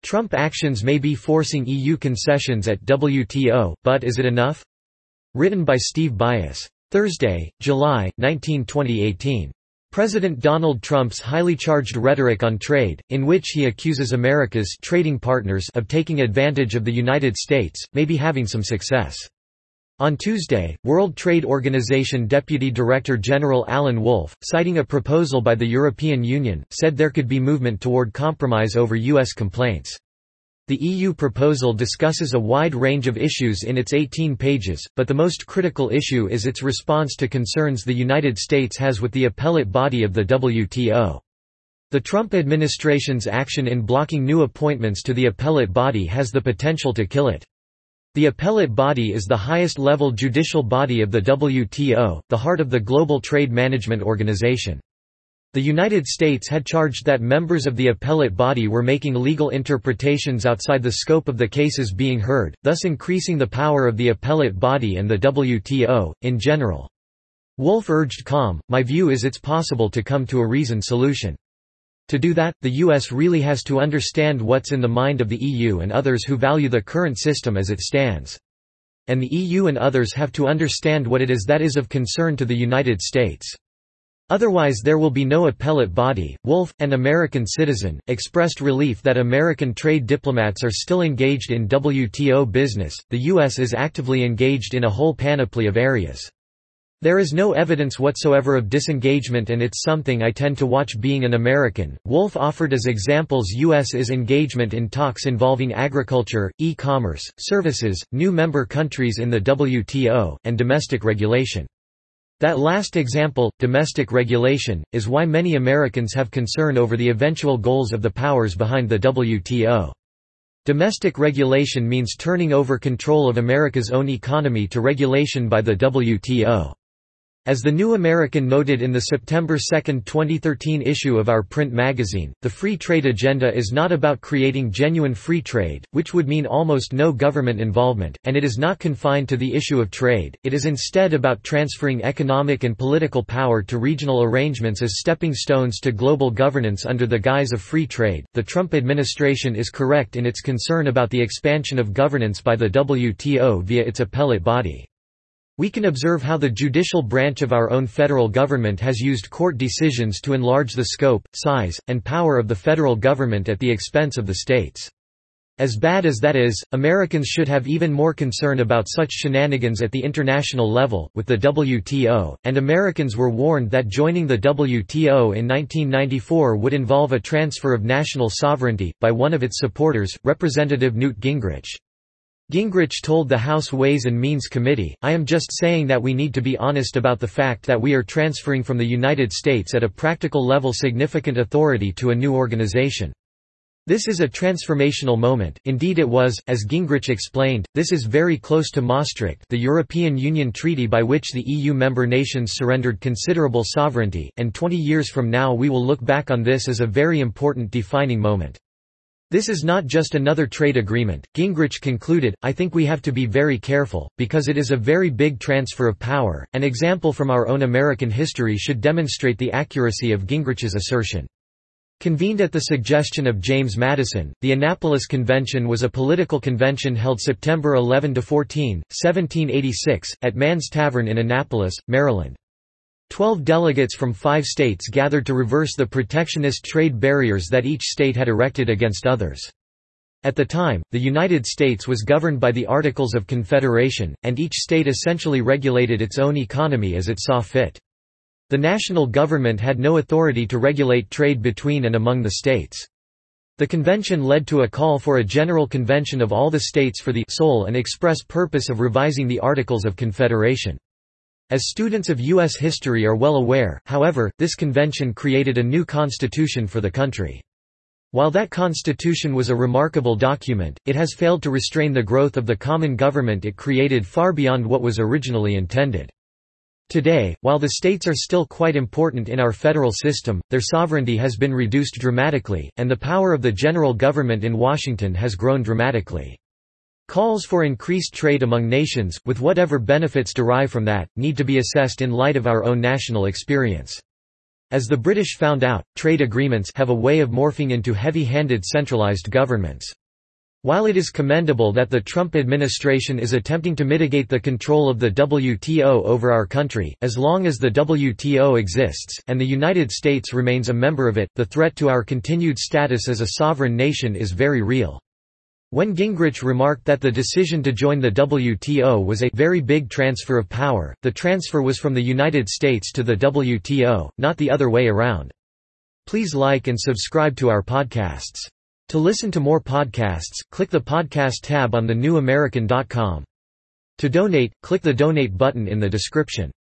Trump actions may be forcing EU concessions at WTO, but is it enough? Written by Steve Bias. Thursday, July 19, 2018. President Donald Trump's highly charged rhetoric on trade, in which he accuses America's trading partners of taking advantage of the United States, may be having some success. On Tuesday, World Trade Organization Deputy Director General Alan Wolf, citing a proposal by the European Union, said there could be movement toward compromise over U.S. complaints. The EU proposal discusses a wide range of issues in its 18 pages, but the most critical issue is its response to concerns the United States has with the appellate body of the WTO. The Trump administration's action in blocking new appointments to the appellate body has the potential to kill it. The appellate body is the highest-level judicial body of the WTO, the heart of the global trade management organization. The United States had charged that members of the appellate body were making legal interpretations outside the scope of the cases being heard, thus increasing the power of the appellate body and the WTO, in general. Wolf urged calm. My view is it's possible to come to a reasoned solution. To do that, the U.S. really has to understand what's in the mind of the EU and others who value the current system as it stands. And the EU and others have to understand what it is that is of concern to the United States. Otherwise there will be no appellate body. Wolf, an American citizen, expressed relief that American trade diplomats are still engaged in WTO business. The U.S. is actively engaged in a whole panoply of areas. There is no evidence whatsoever of disengagement, and it's something I tend to watch being an American. Wolf offered as examples U.S.'s engagement in talks involving agriculture, e-commerce, services, new member countries in the WTO, and domestic regulation. That last example, domestic regulation, is why many Americans have concern over the eventual goals of the powers behind the WTO. Domestic regulation means turning over control of America's own economy to regulation by the WTO. As The New American noted in the September 2, 2013 issue of our print magazine, the free trade agenda is not about creating genuine free trade, which would mean almost no government involvement, and it is not confined to the issue of trade. It is instead about transferring economic and political power to regional arrangements as stepping stones to global governance under the guise of free trade. The Trump administration is correct in its concern about the expansion of governance by the WTO via its appellate body. We can observe how the judicial branch of our own federal government has used court decisions to enlarge the scope, size, and power of the federal government at the expense of the states. As bad as that is, Americans should have even more concern about such shenanigans at the international level, with the WTO, and Americans were warned that joining the WTO in 1994 would involve a transfer of national sovereignty, by one of its supporters, Representative Newt Gingrich. Gingrich told the House Ways and Means Committee, "I am just saying that we need to be honest about the fact that we are transferring from the United States at a practical level significant authority to a new organization. This is a transformational moment." Indeed it was, as Gingrich explained. This is very close to Maastricht, the European Union treaty by which the EU member nations surrendered considerable sovereignty, and 20 years from now we will look back on this as a very important defining moment. This is not just another trade agreement, Gingrich concluded. I think we have to be very careful, because it is a very big transfer of power. An example from our own American history should demonstrate the accuracy of Gingrich's assertion. Convened at the suggestion of James Madison, the Annapolis Convention was a political convention held September 11–14, 1786, at Mann's Tavern in Annapolis, Maryland. 12 delegates from 5 states gathered to reverse the protectionist trade barriers that each state had erected against others. At the time, the United States was governed by the Articles of Confederation, and each state essentially regulated its own economy as it saw fit. The national government had no authority to regulate trade between and among the states. The convention led to a call for a general convention of all the states for the sole and express purpose of revising the Articles of Confederation. As students of U.S. history are well aware, however, this convention created a new constitution for the country. While that constitution was a remarkable document, it has failed to restrain the growth of the common government it created far beyond what was originally intended. Today, while the states are still quite important in our federal system, their sovereignty has been reduced dramatically, and the power of the general government in Washington has grown dramatically. Calls for increased trade among nations, with whatever benefits derive from that, need to be assessed in light of our own national experience. As the British found out, trade agreements have a way of morphing into heavy-handed centralized governments. While it is commendable that the Trump administration is attempting to mitigate the control of the WTO over our country, as long as the WTO exists, and the United States remains a member of it, the threat to our continued status as a sovereign nation is very real. When Gingrich remarked that the decision to join the WTO was a very big transfer of power, the transfer was from the United States to the WTO, not the other way around. Please like and subscribe to our podcasts. To listen to more podcasts, click the podcast tab on thenewamerican.com. To donate, click the donate button in the description.